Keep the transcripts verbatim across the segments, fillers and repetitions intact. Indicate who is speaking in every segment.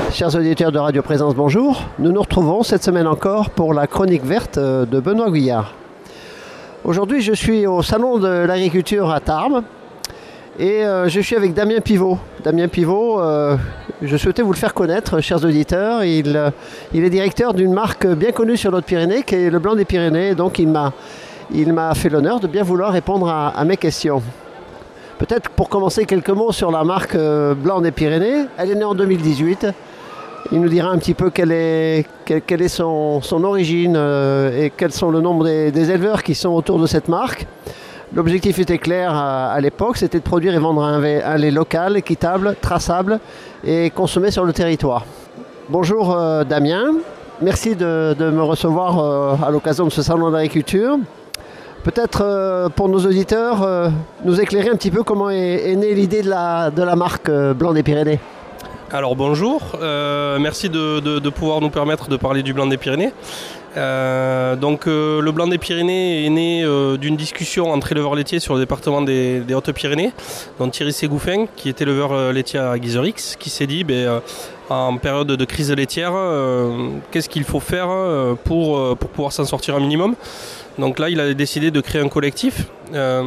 Speaker 1: Chers auditeurs de Radio Présence, bonjour. Nous nous retrouvons cette semaine encore pour la chronique verte de Benoît Guyard. Aujourd'hui, je suis au Salon de l'Agriculture à Tarbes et euh, je suis avec Damien Pivot. Damien Pivot, euh, je souhaitais vous le faire connaître, chers auditeurs. Il, euh, il est directeur d'une marque bien connue sur l'Haute Pyrénées, qui est le Blanc des Pyrénées. Donc, il m'a, il m'a fait l'honneur de bien vouloir répondre à, à mes questions. Peut-être pour commencer quelques mots sur la marque euh, Blanc des Pyrénées. Elle est née en deux mille dix-huit. Il nous dira un petit peu quelle est, quelle, quelle est son, son origine euh, et quels sont le nombre des, des éleveurs qui sont autour de cette marque. L'objectif était clair à, à l'époque, c'était de produire et vendre un, un lait local, équitable, traçable et consommé sur le territoire. Bonjour euh, Damien, merci de, de me recevoir euh, à l'occasion de ce salon d'agriculture. Peut-être euh, pour nos auditeurs, euh, nous éclairer un petit peu comment est, est née l'idée de la, de la marque euh, Blanc des Pyrénées.
Speaker 2: Alors bonjour, euh, merci de, de, de pouvoir nous permettre de parler du Blanc des Pyrénées. Euh, donc euh, le Blanc des Pyrénées est né euh, d'une discussion entre éleveurs laitiers sur le département des, des Hautes-Pyrénées, dont Thierry Ségouffin, qui est éleveur euh, laitier à Guizerix, qui s'est dit ben, euh, en période de crise laitière, euh, qu'est-ce qu'il faut faire euh, pour, euh, pour pouvoir s'en sortir un minimum. Donc là il a décidé de créer un collectif, euh,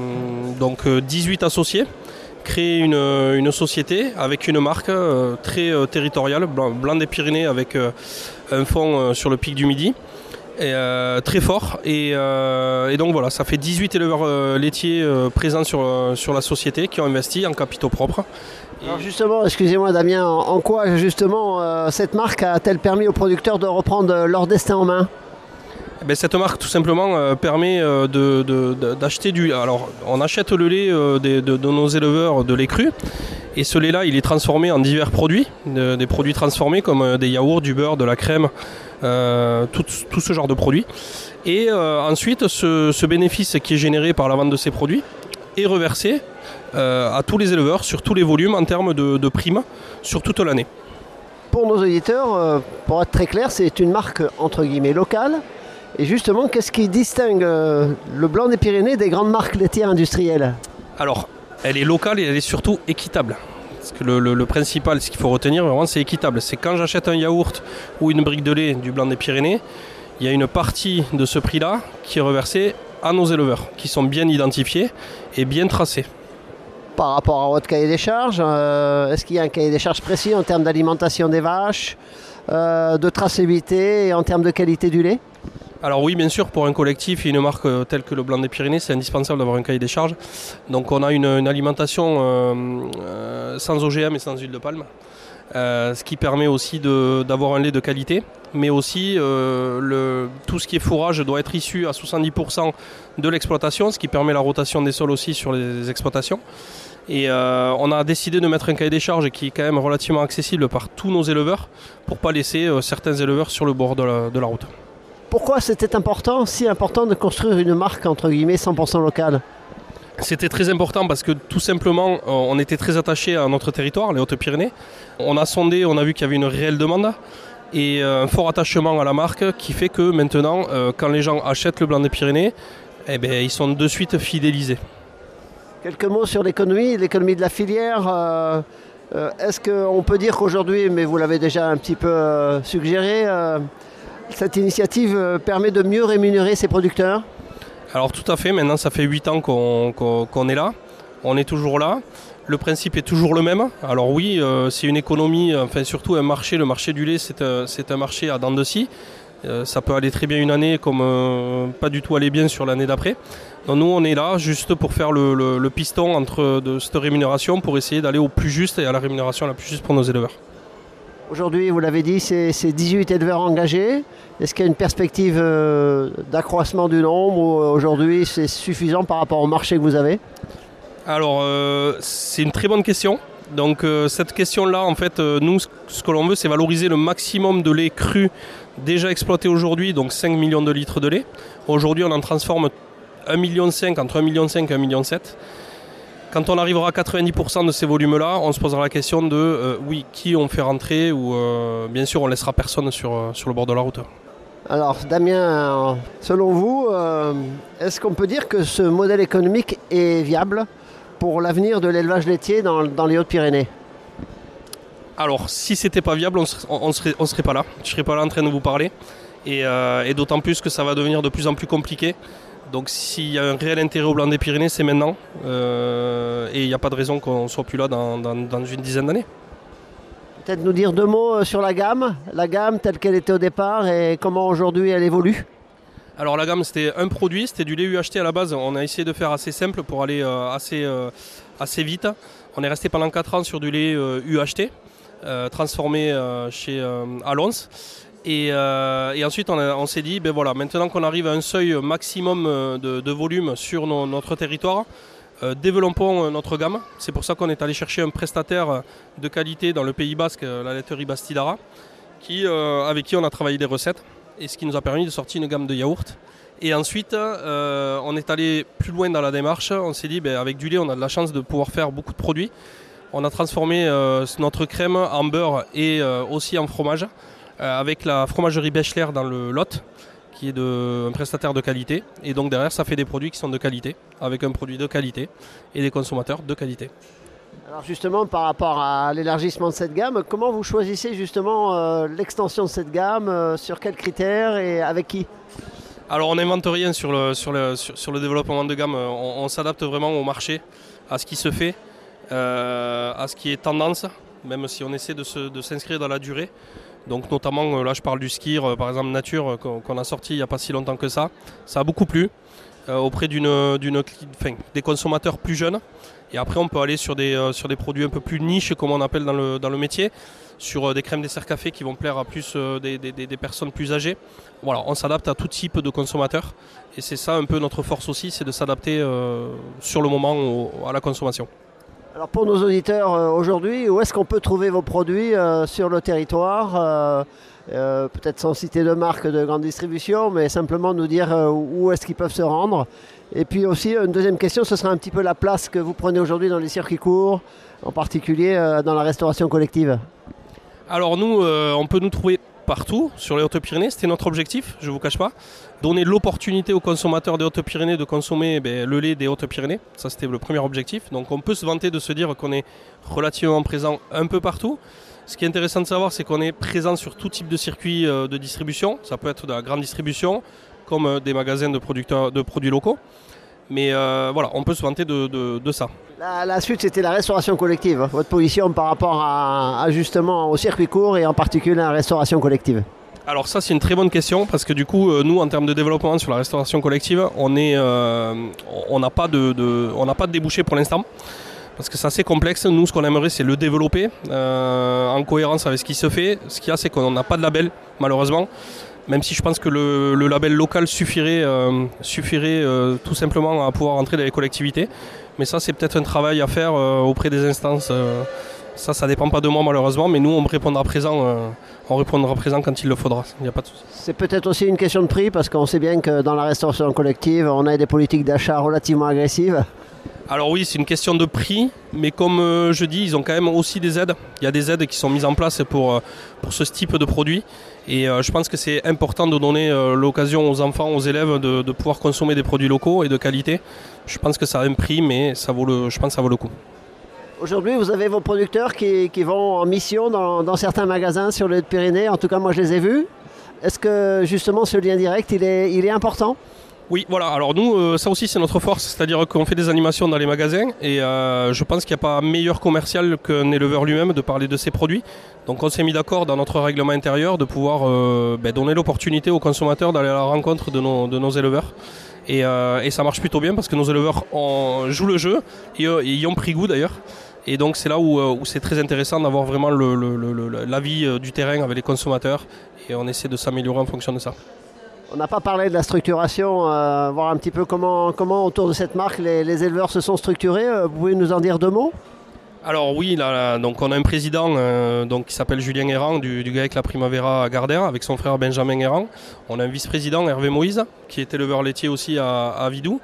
Speaker 2: donc euh, dix-huit associés, créer une, une société avec une marque euh, très euh, territoriale, Blanc, Blanc des Pyrénées avec euh, un fond euh, sur le pic du Midi, et, euh, très fort. Et, euh, et donc voilà, ça fait dix-huit éleveurs euh, laitiers euh, présents sur, euh, sur la société qui ont investi en capitaux propres.
Speaker 1: Alors justement, excusez-moi Damien, en, en quoi justement euh, cette marque a-t-elle permis aux producteurs de reprendre leur destin en main ?
Speaker 2: Ben, cette marque tout simplement euh, permet euh, de, de, de, d'acheter du... Alors on achète le lait euh, de, de, de nos éleveurs de lait cru et ce lait là il est transformé en divers produits, de, des produits transformés comme euh, des yaourts, du beurre, de la crème, euh, tout, tout ce genre de produits. Et euh, ensuite ce, ce bénéfice qui est généré par la vente de ces produits est reversé euh, à tous les éleveurs sur tous les volumes en termes de, de primes sur toute l'année.
Speaker 1: Pour nos auditeurs, euh, pour être très clair, c'est une marque entre guillemets locale. Et justement, qu'est-ce qui distingue euh, le Blanc des Pyrénées des grandes marques laitières industrielles ?
Speaker 2: Alors, elle est locale et elle est surtout équitable. Parce que le, le, le principal, ce qu'il faut retenir vraiment, c'est équitable. C'est quand j'achète un yaourt ou une brique de lait du Blanc des Pyrénées, il y a une partie de ce prix-là qui est reversée à nos éleveurs, qui sont bien identifiés et bien tracés.
Speaker 1: Par rapport à votre cahier des charges, euh, est-ce qu'il y a un cahier des charges précis en termes d'alimentation des vaches, euh, de traçabilité et en termes de qualité du lait ?
Speaker 2: Alors oui, bien sûr, pour un collectif et une marque telle que le Blanc des Pyrénées, c'est indispensable d'avoir un cahier des charges. Donc on a une, une alimentation euh, euh, sans O G M et sans huile de palme, euh, ce qui permet aussi de, d'avoir un lait de qualité. Mais aussi, euh, le, tout ce qui est fourrage doit être issu à soixante-dix pour cent de l'exploitation, ce qui permet la rotation des sols aussi sur les exploitations. Et euh, on a décidé de mettre un cahier des charges qui est quand même relativement accessible par tous nos éleveurs pour ne pas laisser euh, certains éleveurs sur le bord de la, de la route.
Speaker 1: Pourquoi c'était important, si important de construire une marque entre guillemets cent pour cent locale ?
Speaker 2: C'était très important parce que tout simplement on était très attaché à notre territoire, les Hautes-Pyrénées. On a sondé, on a vu qu'il y avait une réelle demande et un fort attachement à la marque qui fait que maintenant quand les gens achètent le Blanc des Pyrénées, eh bien, ils sont de suite fidélisés.
Speaker 1: Quelques mots sur l'économie, l'économie de la filière. Euh, euh, est-ce qu'on peut dire qu'aujourd'hui, mais vous l'avez déjà un petit peu euh, suggéré, euh, cette initiative permet de mieux rémunérer ses producteurs ?
Speaker 2: Alors tout à fait, maintenant ça fait huit ans qu'on, qu'on, qu'on est là, on est toujours là, le principe est toujours le même. Alors oui, euh, c'est une économie, enfin surtout un marché, le marché du lait c'est un, c'est un marché à dents de scie. Euh, ça peut aller très bien une année comme euh, pas du tout aller bien sur l'année d'après. Donc nous on est là juste pour faire le, le, le piston entre de cette rémunération pour essayer d'aller au plus juste et à la rémunération la plus juste pour nos éleveurs.
Speaker 1: Aujourd'hui, vous l'avez dit, c'est, c'est dix-huit éleveurs engagés. Est-ce qu'il y a une perspective euh, d'accroissement du nombre ou aujourd'hui c'est suffisant par rapport au marché que vous avez ?
Speaker 2: Alors, euh, c'est une très bonne question. Donc euh, cette question-là, en fait, euh, nous, ce que l'on veut, c'est valoriser le maximum de lait cru déjà exploité aujourd'hui, donc cinq millions de litres de lait. Aujourd'hui, on en transforme un virgule cinq million, entre un virgule cinq million et un virgule sept million. Quand on arrivera à quatre-vingt-dix pour cent de ces volumes-là, on se posera la question de, euh, oui, qui on fait rentrer ou euh, bien sûr, on laissera personne sur, euh, sur le bord de la route.
Speaker 1: Alors Damien, selon vous, euh, est-ce qu'on peut dire que ce modèle économique est viable pour l'avenir de l'élevage laitier dans, dans les Hautes-Pyrénées ?
Speaker 2: Alors, si c'était pas viable, on ne serait, on serait, on serait pas là. Je serais pas là en train de vous parler. Et, euh, et d'autant plus que ça va devenir de plus en plus compliqué. Donc, s'il y a un réel intérêt au blanc des Pyrénées, c'est maintenant. Euh, et il n'y a pas de raison qu'on ne soit plus là dans, dans, dans une dizaine d'années.
Speaker 1: Peut-être nous dire deux mots sur la gamme, la gamme telle qu'elle était au départ et comment aujourd'hui elle évolue.
Speaker 2: Alors la gamme, c'était un produit, c'était du lait U H T à la base. On a essayé de faire assez simple pour aller euh, assez, euh, assez vite. On est resté pendant quatre ans sur du lait euh, U H T, euh, transformé euh, chez euh, Alons. Et, euh, et ensuite, on, a, on s'est dit, ben voilà, maintenant qu'on arrive à un seuil maximum de, de volume sur nos, notre territoire, euh, développons notre gamme. C'est pour ça qu'on est allé chercher un prestataire de qualité dans le Pays Basque, la laiterie Bastidara, qui, euh, avec qui on a travaillé des recettes. Et ce qui nous a permis de sortir une gamme de yaourts. Et ensuite, euh, on est allé plus loin dans la démarche. On s'est dit, ben, avec du lait, on a de la chance de pouvoir faire beaucoup de produits. On a transformé euh, notre crème en beurre et euh, aussi en fromage, euh, avec la fromagerie Bechler dans le Lot, qui est de, un prestataire de qualité. Et donc derrière, ça fait des produits qui sont de qualité, avec un produit de qualité et des consommateurs de qualité.
Speaker 1: Alors justement, par rapport à l'élargissement de cette gamme, comment vous choisissez justement euh, l'extension de cette gamme, euh, sur quels critères et avec qui?
Speaker 2: Alors on n'invente rien sur le, sur, le, sur, sur le développement de gamme, on, on s'adapte vraiment au marché, à ce qui se fait, euh, à ce qui est tendance, même si on essaie de, se, de s'inscrire dans la durée. Donc notamment, là je parle du Skir, par exemple Nature, qu'on, qu'on a sorti il n'y a pas si longtemps que ça. Ça a beaucoup plu euh, auprès d'une, d'une, enfin, des consommateurs plus jeunes. Et après, on peut aller sur des, euh, sur des produits un peu plus niches, comme on appelle dans le, dans le métier, sur euh, des crèmes dessert café qui vont plaire à plus euh, des, des, des personnes plus âgées. Voilà, on s'adapte à tout type de consommateurs. Et c'est ça un peu notre force aussi, c'est de s'adapter euh, sur le moment au, à la consommation.
Speaker 1: Alors pour nos auditeurs euh, aujourd'hui, où est-ce qu'on peut trouver vos produits euh, sur le territoire euh, euh, peut-être sans citer de marque de grande distribution, mais simplement nous dire euh, où est-ce qu'ils peuvent se rendre. Et puis aussi, une deuxième question, ce sera un petit peu la place que vous prenez aujourd'hui dans les circuits courts, en particulier euh, dans la restauration collective.
Speaker 2: Alors nous, euh, on peut nous trouver partout sur les Hautes-Pyrénées, c'était notre objectif, je ne vous cache pas. Donner l'opportunité aux consommateurs des Hautes-Pyrénées de consommer ben, le lait des Hautes-Pyrénées, ça c'était le premier objectif. Donc on peut se vanter de se dire qu'on est relativement présent un peu partout. Ce qui est intéressant de savoir, c'est qu'on est présent sur tout type de circuit euh, de distribution. Ça peut être de la grande distribution, comme euh, des magasins de, producteurs, de produits locaux. Mais euh, voilà, on peut se vanter de, de, de ça.
Speaker 1: La, la suite, c'était la restauration collective. Votre position par rapport à, à justement au circuit court et en particulier à la restauration collective.
Speaker 2: Alors ça, c'est une très bonne question parce que du coup, euh, nous, en termes de développement sur la restauration collective, on est, euh, on n'a pas de, de, on n'a pas de débouché pour l'instant. Parce que c'est assez complexe. Nous, ce qu'on aimerait, c'est le développer euh, en cohérence avec ce qui se fait. Ce qu'il y a, c'est qu'on n'a pas de label, malheureusement. Même si je pense que le, le label local suffirait, euh, suffirait euh, tout simplement à pouvoir entrer dans les collectivités. Mais ça, c'est peut-être un travail à faire euh, auprès des instances. Euh, ça, ça ne dépend pas de moi, malheureusement. Mais nous, on répondra présent, euh, on répondra présent quand il le faudra. Il n'y a pas de souci.
Speaker 1: C'est peut-être aussi une question de prix, parce qu'on sait bien que dans la restauration collective, on a des politiques d'achat relativement agressives.
Speaker 2: Alors oui, c'est une question de prix, mais comme euh, je dis, ils ont quand même aussi des aides. Il y a des aides qui sont mises en place pour, euh, pour ce type de produit. Et euh, je pense que c'est important de donner euh, l'occasion aux enfants, aux élèves de, de pouvoir consommer des produits locaux et de qualité. Je pense que ça a un prix, mais ça vaut le, je pense que ça vaut le coup.
Speaker 1: Aujourd'hui, vous avez vos producteurs qui, qui vont en mission dans, dans certains magasins sur les Pyrénées. En tout cas, moi, je les ai vus. Est-ce que justement ce lien direct, il est, il est important ?
Speaker 2: Oui, voilà. Alors nous, euh, ça aussi, c'est notre force. C'est-à-dire qu'on fait des animations dans les magasins et euh, je pense qu'il n'y a pas meilleur commercial qu'un éleveur lui-même de parler de ses produits. Donc on s'est mis d'accord dans notre règlement intérieur de pouvoir euh, ben, donner l'opportunité aux consommateurs d'aller à la rencontre de nos, de nos éleveurs. Et, euh, et ça marche plutôt bien parce que nos éleveurs ont, jouent le jeu et euh, y ont pris goût d'ailleurs. Et donc c'est là où, où c'est très intéressant d'avoir vraiment le, le, le, l'avis du terrain avec les consommateurs et on essaie de s'améliorer en fonction de ça.
Speaker 1: On n'a pas parlé de la structuration, euh, voir un petit peu comment, comment autour de cette marque les, les éleveurs se sont structurés. Vous pouvez nous en dire deux mots ?
Speaker 2: Alors oui, là, là, donc on a un président euh, donc, qui s'appelle Julien Errand du, du GAEC La Primavera à Gardère avec son frère Benjamin Errand. On a un vice-président Hervé Moïse qui est éleveur laitier aussi à, à Vidou.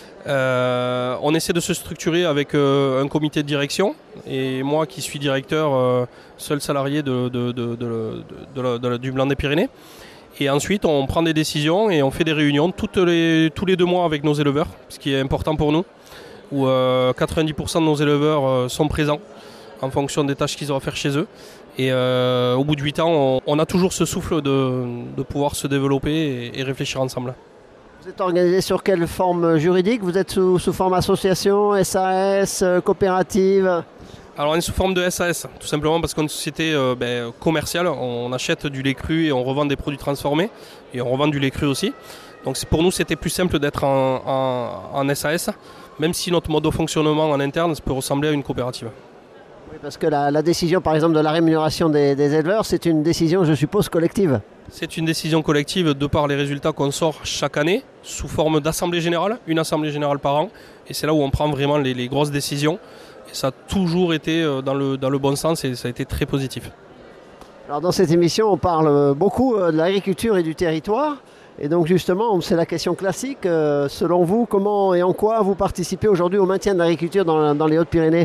Speaker 2: Euh, on essaie de se structurer avec euh, un comité de direction et moi qui suis directeur, euh, seul salarié de, de, de, de, de, de, de, de, du Blanc des Pyrénées. Et ensuite, on prend des décisions et on fait des réunions toutes les, tous les deux mois avec nos éleveurs, ce qui est important pour nous, où euh, quatre-vingt-dix pour cent de nos éleveurs euh, sont présents en fonction des tâches qu'ils ont à faire chez eux. Et euh, au bout de huit ans, on, on a toujours ce souffle de, de pouvoir se développer et, et réfléchir ensemble.
Speaker 1: Vous êtes organisé sur quelle forme juridique? Vous êtes sous, sous forme association, S A S, coopérative?
Speaker 2: Alors on est sous forme de S A S, tout simplement parce qu'on est une société euh, ben, commerciale. On achète du lait cru et on revend des produits transformés. Et on revend du lait cru aussi. Donc pour nous, c'était plus simple d'être en, en, en S A S, même si notre mode de fonctionnement en interne peut ressembler à une coopérative.
Speaker 1: Oui, parce que la, la décision, par exemple, de la rémunération des, des éleveurs, c'est une décision, je suppose, collective.
Speaker 2: C'est une décision collective de par les résultats qu'on sort chaque année, sous forme d'assemblée générale, une assemblée générale par an. Et c'est là où on prend vraiment les, les grosses décisions. Et ça a toujours été dans le, dans le bon sens et ça a été très positif.
Speaker 1: Alors dans cette émission, on parle beaucoup de l'agriculture et du territoire. Et donc justement, c'est la question classique. Euh, selon vous, comment et en quoi vous participez aujourd'hui au maintien de l'agriculture dans, dans les Hautes-Pyrénées?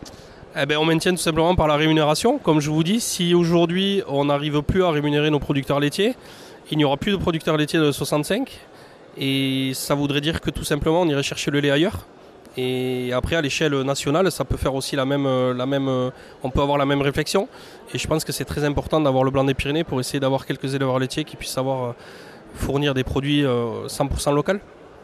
Speaker 2: Eh bien, on maintient tout simplement par la rémunération. Comme je vous dis, si aujourd'hui on n'arrive plus à rémunérer nos producteurs laitiers, il n'y aura plus de producteurs laitiers de soixante-cinq. Et ça voudrait dire que tout simplement on irait chercher le lait ailleurs. Et après, à l'échelle nationale, ça peut faire aussi la même, la même, on peut avoir la même réflexion. Et je pense que c'est très important d'avoir le blanc des Pyrénées pour essayer d'avoir quelques éleveurs laitiers qui puissent avoir, fournir des produits cent pour cent local.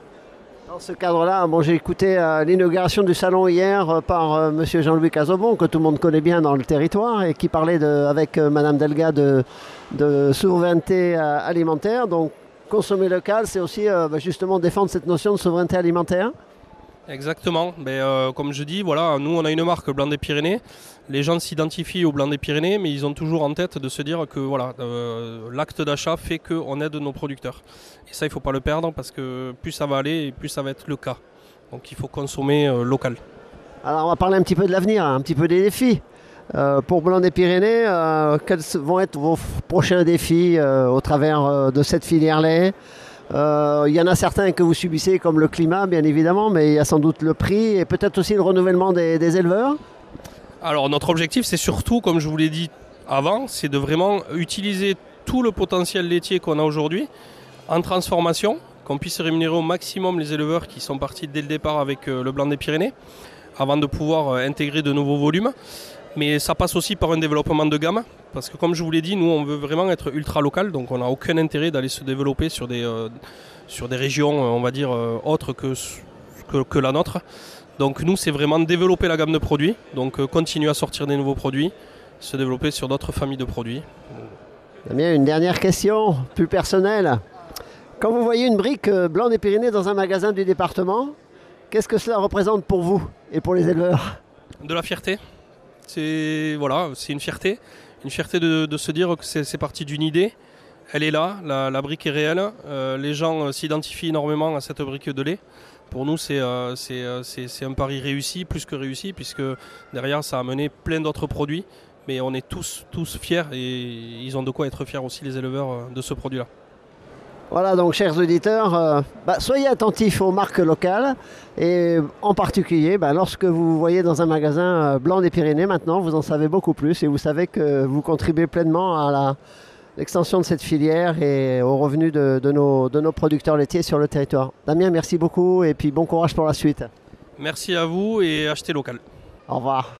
Speaker 1: Dans ce cadre-là, bon, j'ai écouté euh, l'inauguration du salon hier euh, par euh, M. Jean-Louis Casaubon, que tout le monde connaît bien dans le territoire, et qui parlait de, avec euh, Mme Delga de, de souveraineté euh, alimentaire. Donc consommer local, c'est aussi euh, bah, justement défendre cette notion de souveraineté alimentaire.
Speaker 2: Exactement. Mais, euh, comme je dis, voilà, nous on a une marque Blanc des Pyrénées. Les gens s'identifient au Blanc des Pyrénées, mais ils ont toujours en tête de se dire que voilà, euh, l'acte d'achat fait qu'on aide nos producteurs. Et ça, il ne faut pas le perdre parce que plus ça va aller et plus ça va être le cas. Donc il faut consommer euh, local.
Speaker 1: Alors on va parler un petit peu de l'avenir, un petit peu des défis. Euh, pour Blanc des Pyrénées, euh, quels vont être vos prochains défis euh, au travers euh, de cette filière lait? Il euh, y en a certains que vous subissez comme le climat bien évidemment, mais il y a sans doute le prix et peut-être aussi le renouvellement des, des éleveurs.
Speaker 2: Alors notre objectif c'est surtout, comme je vous l'ai dit avant, c'est de vraiment utiliser tout le potentiel laitier qu'on a aujourd'hui en transformation, qu'on puisse rémunérer au maximum les éleveurs qui sont partis dès le départ avec euh, le Blanc des Pyrénées, avant de pouvoir euh, intégrer de nouveaux volumes. Mais ça passe aussi par un développement de gamme, parce que comme je vous l'ai dit, nous on veut vraiment être ultra local, donc on n'a aucun intérêt d'aller se développer sur des, euh, sur des régions, on va dire, euh, autres que, que, que la nôtre. Donc nous c'est vraiment développer la gamme de produits, donc euh, continuer à sortir des nouveaux produits, se développer sur d'autres familles de produits.
Speaker 1: Damien, une dernière question, plus personnelle. Quand vous voyez une brique euh, Blanc des Pyrénées dans un magasin du département, qu'est-ce que cela représente pour vous et pour les éleveurs?
Speaker 2: De la fierté. C'est voilà, c'est une fierté, une fierté de, de se dire que c'est parti d'une idée. Elle est là, la, la brique est réelle. Euh, les gens euh, s'identifient énormément à cette brique de lait. Pour nous, c'est euh, euh, un pari réussi, plus que réussi, puisque derrière, ça a amené plein d'autres produits. Mais on est tous, tous fiers et ils ont de quoi être fiers aussi, les éleveurs, de ce produit-là.
Speaker 1: Voilà, donc chers auditeurs, euh, bah, soyez attentifs aux marques locales et en particulier, bah, lorsque vous voyez dans un magasin euh, Blanc des Pyrénées, maintenant vous en savez beaucoup plus et vous savez que vous contribuez pleinement à l'extension de cette filière et au revenu de, de, nos, de nos producteurs laitiers sur le territoire. Damien, merci beaucoup et puis bon courage pour la suite.
Speaker 2: Merci à vous et achetez local.
Speaker 1: Au revoir.